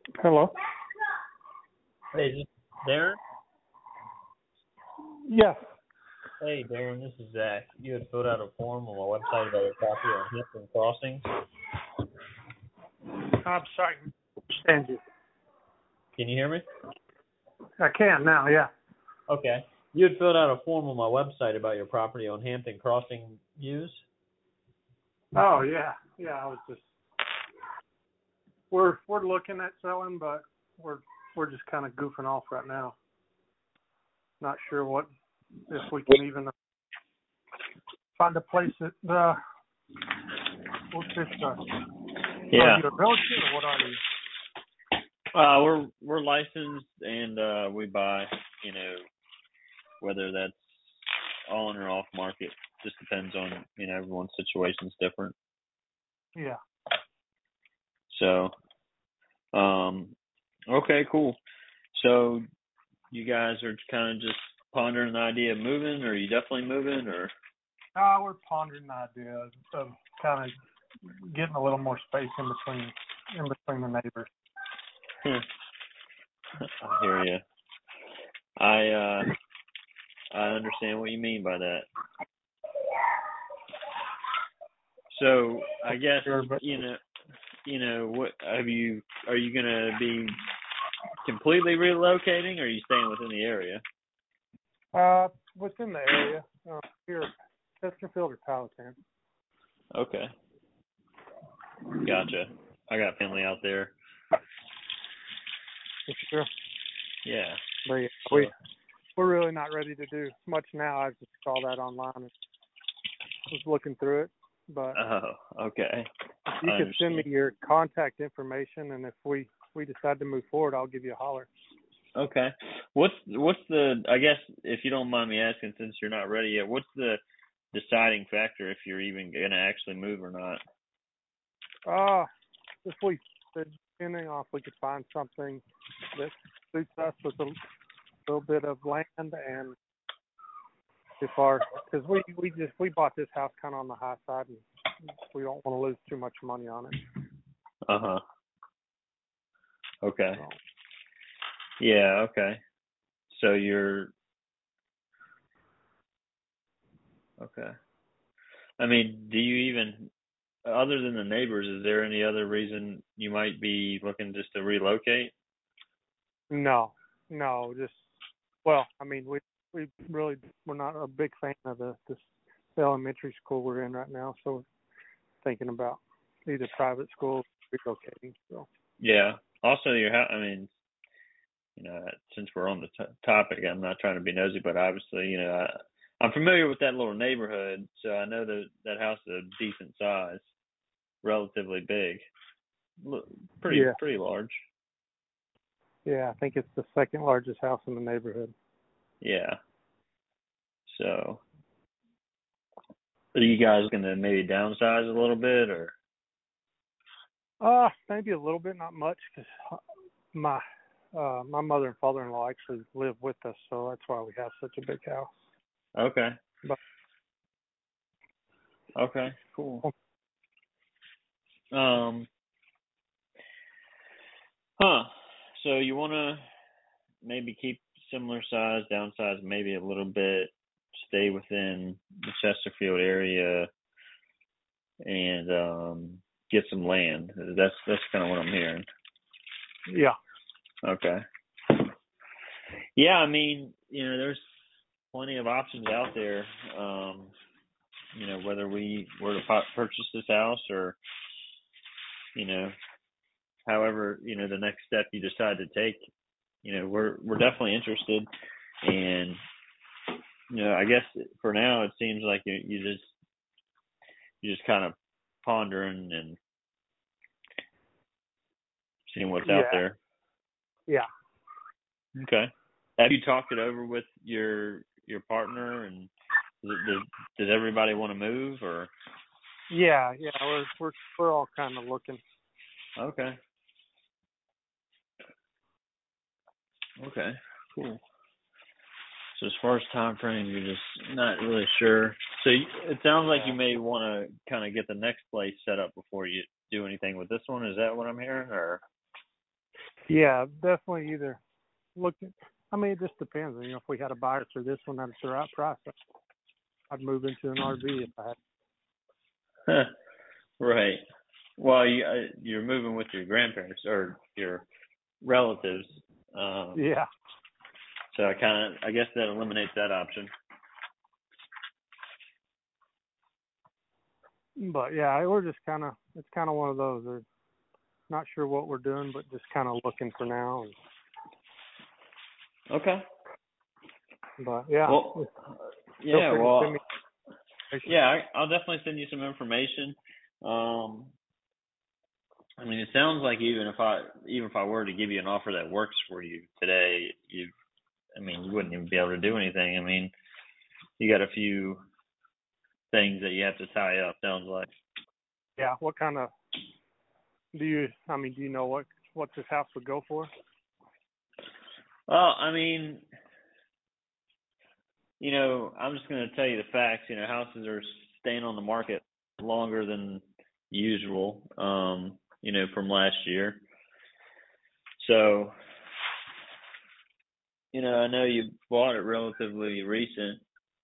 Hello. Hey, is this Darren? Yes. Hey, Darren, this is Zach. You had filled out a form on my website about your property on Hampton Crossing. I'm sorry. I understand you. Can you hear me? I can now. Yeah. Okay. You had filled out a form on my website about your property on Hampton Crossing Views. Oh yeah. Yeah. I was just we're looking at selling, but we're just kind of goofing off right now. Not sure if we can even find a place that what's this? Yeah. Are you a realtor or what are you? We're licensed and we buy, whether that's on or off market. Just depends on, everyone's situation's different. Yeah. So, okay, cool. So you guys are kind of just pondering the idea of moving, or are you definitely moving, or? We're pondering the idea of kind of getting a little more space in between the neighbors. I hear you. I understand what you mean by that. So I guess Sure, but what are you gonna be completely relocating, or are you staying within the area? within the area, here, Chesterfield or Powhatan. Okay, gotcha. I got family out there. For sure. Yeah. But yeah, So, we're really not ready to do much now. I just saw that online and was looking through it. But oh, okay. if you I could send me understand. your contact information, and if we decide to move forward, I'll give you a holler. Okay. What's the, I guess, if you don't mind me asking, since you're not ready yet, what's the deciding factor if you're even gonna actually move or not? If depending on if we could find something that suits us with a little bit of land, and because we bought this house kind of on the high side, and we don't want to lose too much money on it. Uh-huh. Okay. So, Yeah, okay. So you're okay. I mean, do you even, other than the neighbors, is there any other reason you might be looking just to relocate? no, just I mean, we're not a big fan of this elementary school we're in right now, so we're thinking about either private school or relocating. So Yeah. Also, your house, I mean, since we're on the topic, I'm not trying to be nosy, but obviously, I'm familiar with that little neighborhood, so I know that house is a decent size, relatively big, yeah, pretty large. I think it's the second largest house in the neighborhood. Yeah. So, are you guys gonna maybe downsize a little bit, or? Maybe a little bit, not much, because my my mother and father-in-law actually live with us, so that's why we have such a big house. Okay. But Okay. Cool. Um. Huh. So you want to maybe keep similar size, downsize maybe a little bit, stay within the Chesterfield area, and get some land. That's kind of what I'm hearing. yeah, Okay. Yeah, I mean, there's plenty of options out there. Whether we were to purchase this house or, you know, however, the next step you decide to take, we're definitely interested. And, I guess for now it seems like you just kind of pondering and seeing what's out there. yeah. Okay. Have you talked it over with your partner, and does everybody want to move, or? Yeah. We're all kind of looking. Okay. Okay. Cool. So as far as time frame, you're just not really sure. So it sounds like you may want to kind of get the next place set up before you do anything with this one. Is that what I'm hearing, or? Yeah, definitely either look at, I mean, it just depends. You know, if we had a buyer for this one at the right price, I'd move into an RV if I had. Right. Well, you're moving with your grandparents or your relatives, Yeah. so I guess that eliminates that option. But yeah, we're just it's kind of one of those. We're not sure what we're doing, but just kind of looking for now. Okay. But yeah. Well, yeah. Well, yeah. I'll definitely send you some information. I mean, it sounds like even if I were to give you an offer that works for you today, you wouldn't even be able to do anything. I mean, you got a few things that you have to tie up. Sounds like. Yeah. What kind of do you know what this house would go for? Well, I mean, I'm just going to tell you the facts. Houses are staying on the market longer than usual, from last year. So, I know you bought it relatively recent,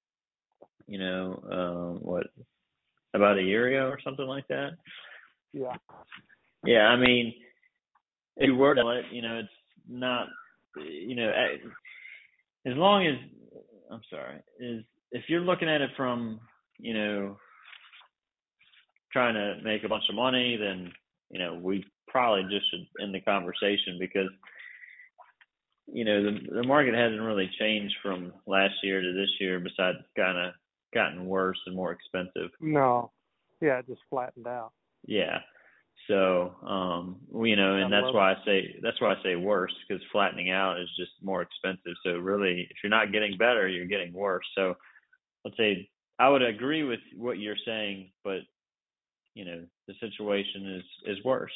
what, about a year ago or something like that? Yeah. Yeah, I mean, if you were to let, it's not, as long as, I'm sorry, if you're looking at it from, trying to make a bunch of money, then, we probably just should end the conversation because, the market hasn't really changed from last year to this year besides kind of gotten worse and more expensive. No. Yeah, it just flattened out. Yeah. So, and that's why I say worse, because flattening out is just more expensive. So really, if you're not getting better, you're getting worse. So let's say I would agree with what you're saying, but the situation is worse.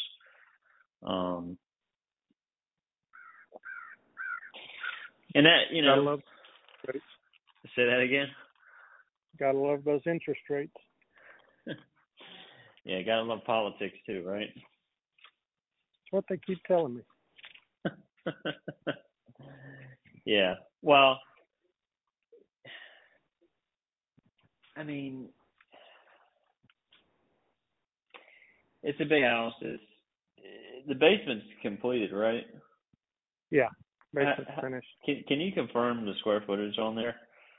And that, Gotta love rates. Say that again. Gotta love those interest rates. Yeah, gotta love politics too, right? That's what they keep telling me. Yeah. Well, I mean, it's a big house. The basement's completed, right? Yeah, basement's finished. Can you confirm the square footage on there?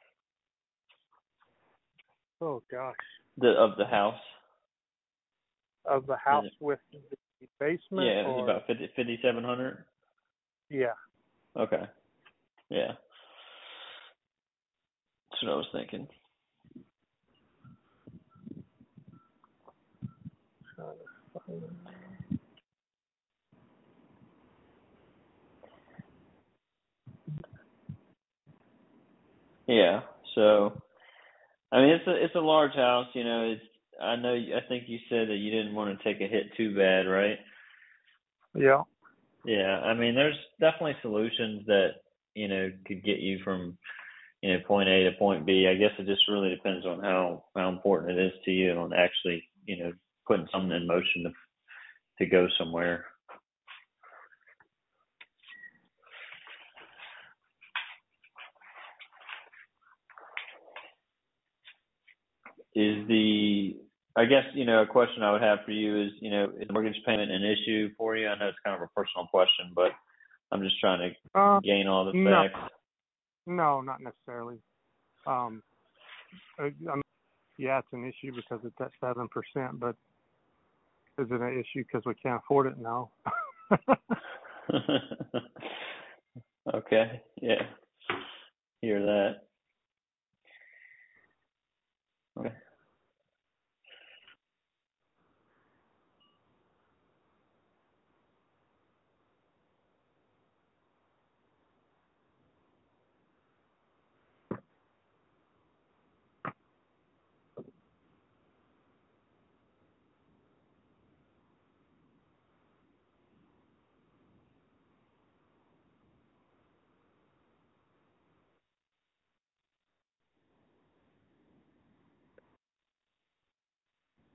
Oh gosh. Of the house. Of the house with the basement? Yeah, it's about 5,700. Yeah. Okay. Yeah. That's what I was thinking. Yeah. So, I mean, it's a large house. I think you said that you didn't want to take a hit too bad, right? Yeah. Yeah. I mean, there's definitely solutions that could get you from point A to point B. I guess it just really depends on how important it is to you on actually putting something in motion to go somewhere. I guess, a question I would have for you is, is mortgage payment an issue for you? I know it's kind of a personal question, but I'm just trying to gain all the facts. No, not necessarily. Yeah, it's an issue because it's at 7%, but is it an issue because we can't afford it? No. Okay. Yeah. Hear that. Okay.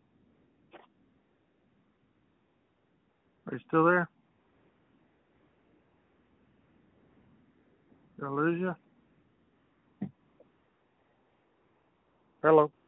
Are you still there? Did I lose you? Hello.